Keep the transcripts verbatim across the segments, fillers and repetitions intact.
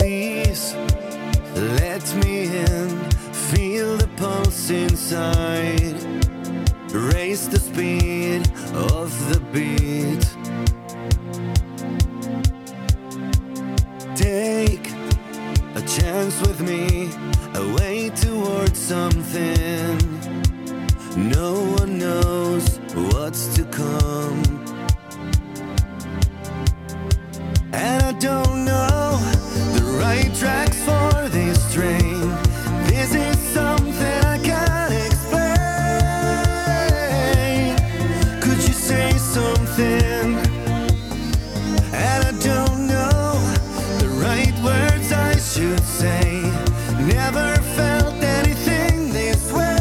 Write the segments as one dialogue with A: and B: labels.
A: Please let me in, feel the pulse inside, raise the speed of the beat. Take a chance with me, a way towards something. No one knows what's to come, and I don't know the right tracks for this train. This is something I can't explain. Could you say something? And I don't know the right words I should say. Never felt anything this way.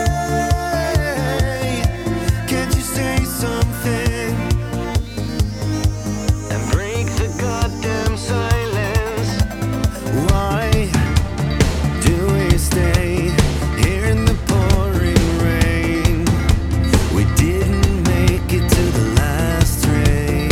A: Can't you say something and break the goddamn silence? Why do we stay here in the pouring rain? We didn't make it to the last train,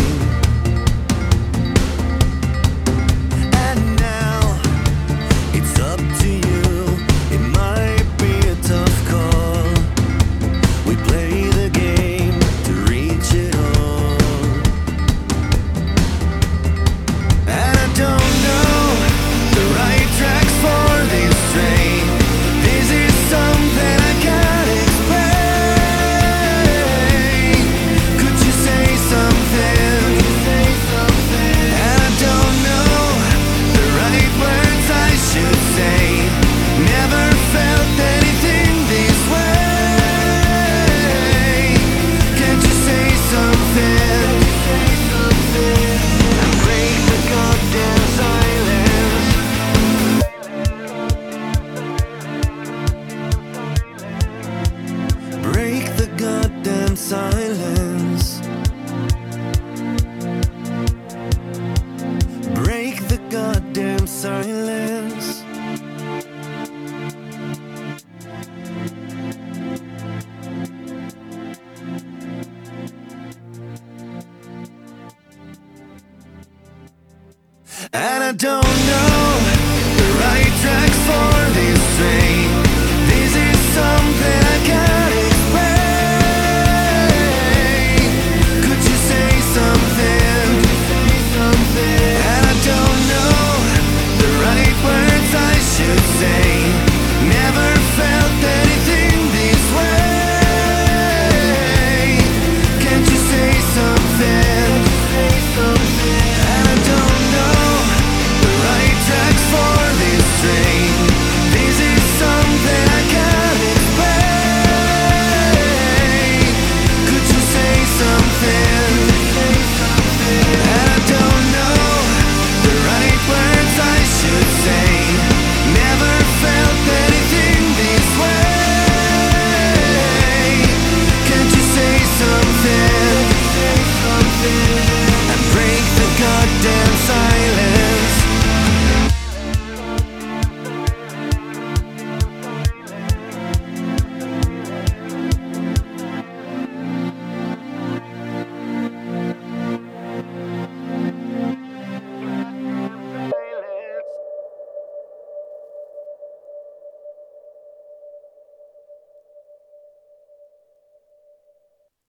A: and now it's up to you. It might be a tough call. We play the game to reach it all, and I don't know the right tracks for this train. This is something I can't explain. Could you say something? And I don't know the right words I should say. Never felt anything this way. Can't you say something and break the goddamn silence? Break the goddamn silence. Break the goddamn silence. And I don't know